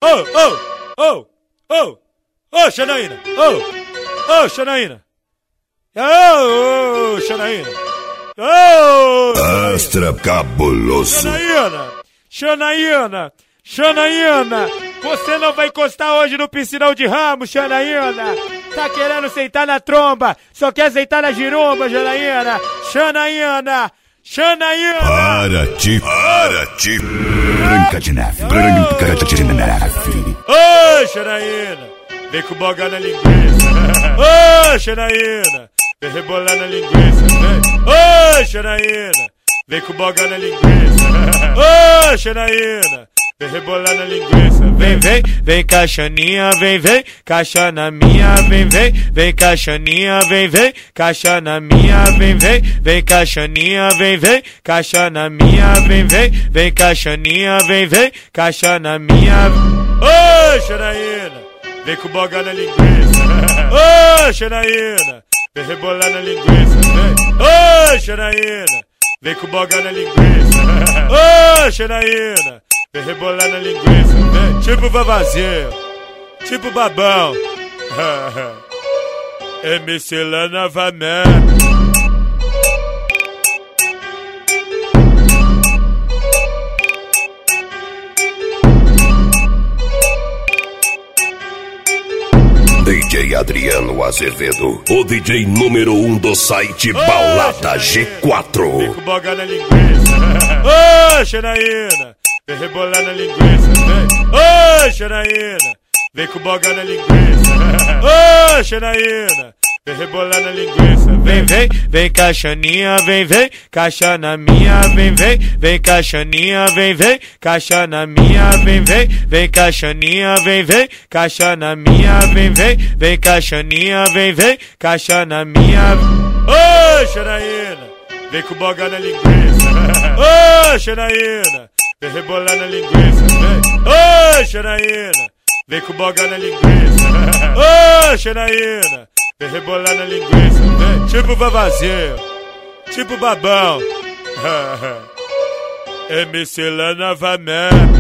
Ô, Xanaína! Ô, Xanaína! Ô, Xanaína! Ô! Extra cabuloso! Xanaína! Você não vai encostar hoje no piscinão de Ramos, Xanaína! Tá querendo sentar na tromba, só quer sentar na giromba, Xanaína! Xanaína! Para ti! Branca de neve! Ô, Xanaína! Vem com boga na linguiça! Ô, Xanaína! Vem rebolar na linguiça! Ô, Xanaína! Vem com boga na linguiça! Ô, Xanaína! Vem rebolar na linguiça, vem caixaninha, vem, caixa na minha, vem caixaninha, vem, caixa na minha, vem caixaninha, vem, caixa na minha, vem caixaninha, vem, caixa na minha. Ô, Xanaína, vem com boga na linguiça, ô, Xanaína, vem rebolar na linguiça, ô, Xanaína, vem com boga na linguiça, ô, Xanaína. Vem rebolar na linguiça, vem. Tipo vavazinho, tipo babão. MC lá novamente. DJ Adriano Azevedo, o DJ número 1 do site Balada G4. Vem com boga na linguiça. Ô, Xanaína! Vem rebolar na linguiça, vem. Ô, Xanaína! Vem com boga na linguiça. Ô, Xanaína! Vem rebolar na linguiça, vem caixaninha, vem, caixa na minha, vem caixaninha, vem, caixa na minha, vem caixaninha, vem, caixa na minha, vem caixaninha, vem, caixa na minha. Ô, Xanaína! Vem com boga na linguiça. Ô, Xanaína! Vem rebolar na linguiça, vem. Ô, Xanaína! Vem com boga na linguiça. Ô, Xanaína! Vem rebolar na linguiça, vem. Tipo vavazinho, tipo babão. MC lá novamente.